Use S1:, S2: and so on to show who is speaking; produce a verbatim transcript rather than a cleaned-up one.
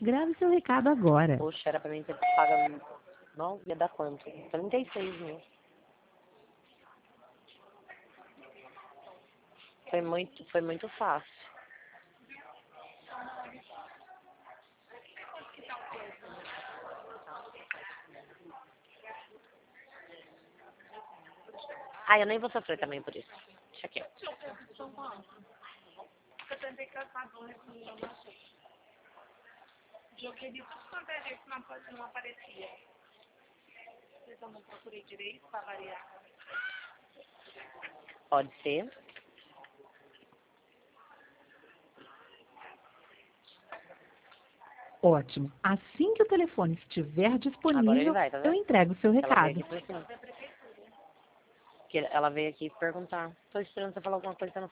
S1: Grave seu recado agora.
S2: Poxa, era pra mim ter pago... Não, ia dar quanto? trinta e seis mil. Foi muito, foi muito fácil. Ah, eu nem vou sofrer também por isso. Deixa aqui.
S3: Joguei de tudo quanto é jeito, não, apare- não aparecia. Eu não procurei direito para variar.
S2: Pode ser.
S1: Ótimo. Assim que o telefone estiver
S2: Agora ele
S1: disponível,
S2: vai, tá
S1: eu
S2: vendo?
S1: entrego seu
S2: Ela veio
S1: recado.
S2: aqui por cima. Que ela veio aqui perguntar. Tô esperando você falar alguma coisa, você não